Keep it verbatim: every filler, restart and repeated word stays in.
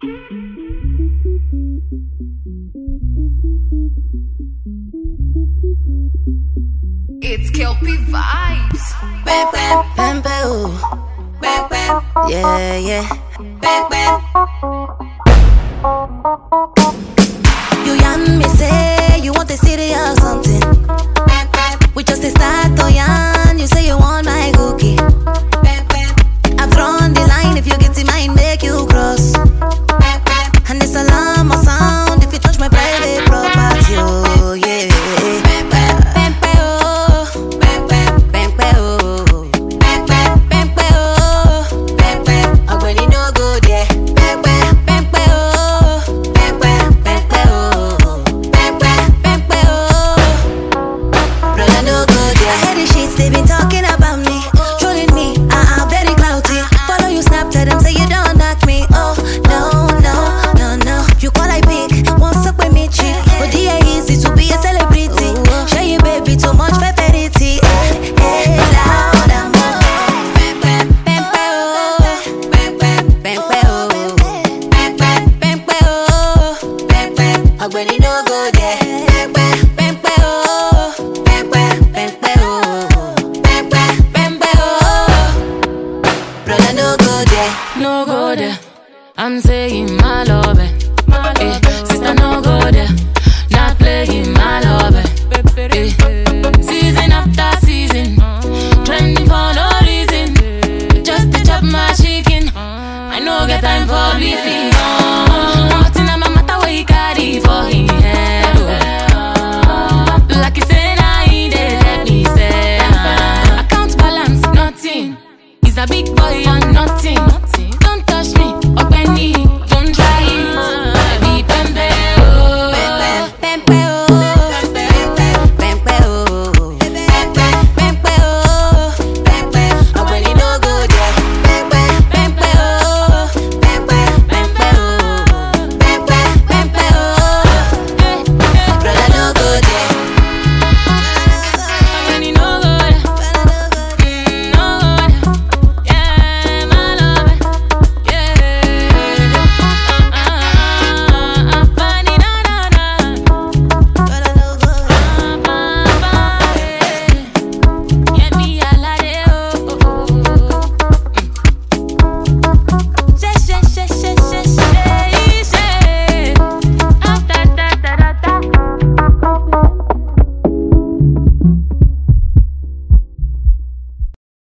It's Kelpie Vibes. Bam, bam, bam, bam, bam, bam. Yeah, yeah. Bam, bam. You yan me say you want a city or something. Bam, bam. We just a start to yan. You say you want my cookie. Bam, bam. I've drawn the line. If you get in mind, make you cross. Bam, bam. And this alarm or sound if you touch my private property. Oh yeah. Bam, bam. Bam, bam, oh. Bam, bam. Bam, bam, oh. Bam, bam. Bam, bam, oh. Bam, bam. Already no go there. Bam, bam. Bam, bam, oh. Bam, bam. Bam, bam, oh. Bam, bam. Bam, bam, oh. Brother, no go there. I heard the shits they been talking about me, trolling me. I am very cloudy. Follow you, Snapchat them, say you don't knock me. Oh no, no, no, no. You call I pick. What's up with me, chick? But the easy to be a celebrity. Show you, baby, too much femininity. Hey, loud and more. Bam, bam, bam, bam, bam, bam, bam, bam, bam, bam, bam, bam, bam, bam. Already no go there. Bam, bam, bam, bam, bam, bam, bam, bam, bam, bam, bam. Brother, no go there. No go there. I'm saying my love, eh. Eh, sister, no go there. Not playing my love, eh. Eh, season after season, trending for no reason. Just to chop my chicken. I no get time for beefing.